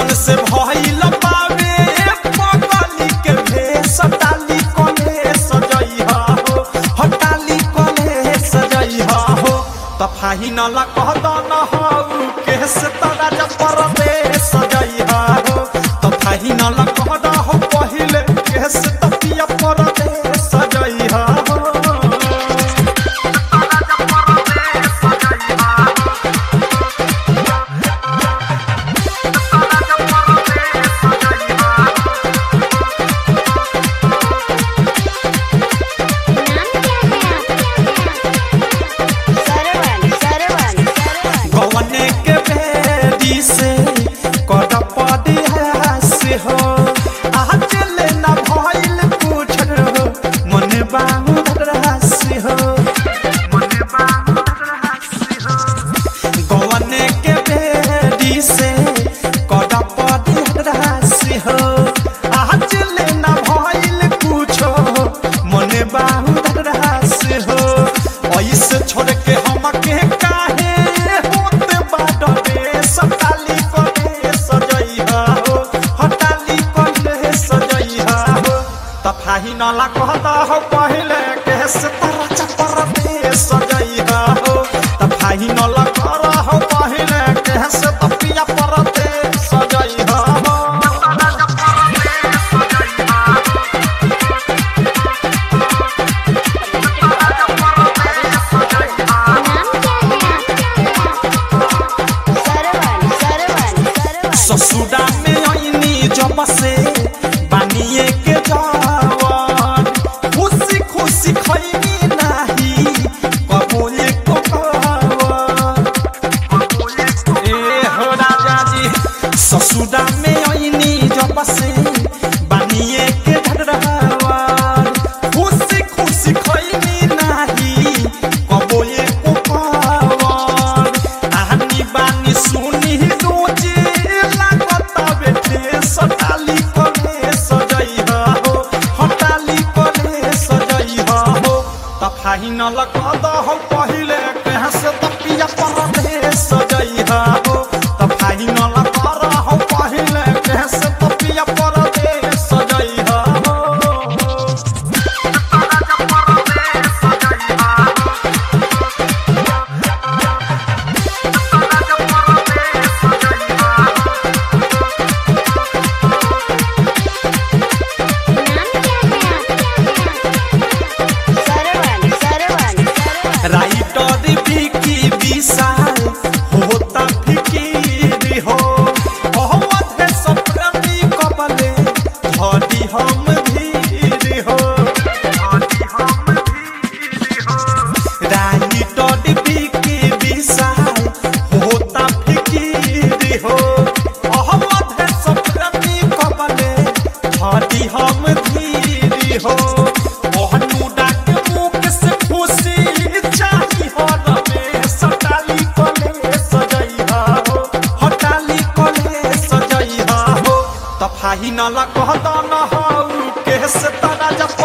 कैसन से भइल बावे पगली के भेष डाली कले सजइहा हो हटाली कले सजइहा हो त फाहिन ला कह दन हो केस तरा जपर दे सजइहा हो त फाहिन ला कह द हो पहिले केस तपिया पर दे सजइहा हो से कद पदिया से हो आज लेना भइल कुछ हो मन बाहुरा से हो गवने के बेरी से कद पदिया से हो आज लेना भइल कुछ हो मन बाहुरा से हो ऐसे छोड़ के हम के काहे होते बाडरे सताली कले सजइहा हो हटाली कले सजइहा हो त फाहिन ला कहदा हो पहिले केस तरा चपर दे सजइहा हो त फाहिन ला करा हो पहिले केस तपिया पर दे सजइहा हो ससुरा में आईनी जब से बानिए के जवान खुशी खुशी खैनी नाही कबूले को कहवान ए हो राजा जी ससुरा में आईनी जब से बानिए के जवान खुशी खुशी खैनी नाही कबूले को कहवान आनी बानी सुनी रोजे सटाली कले सजइहा हो हटाली कले सजइहा हो त फाहिन ला कह द हो पहिले केस तपिया पर दे सजइहा हो त फाहिन ला कर हो पहिले केस तपिया पर दे सजइहा हो राइटर बिकी विशाल होता फिकीर हो अहमद सप्रेमी कबले धरी हम धीर हो राइटर बिकी विशाल होता फिकीर हो अहमद सप्रेमी कबले धरी हम धीर हो फाहिन ला कह दन हो केस तरा जप